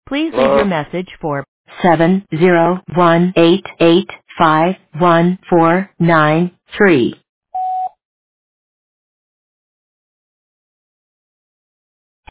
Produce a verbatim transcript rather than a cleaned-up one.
Please leave your Hello? message for seven zero one eight eight five one four nine three.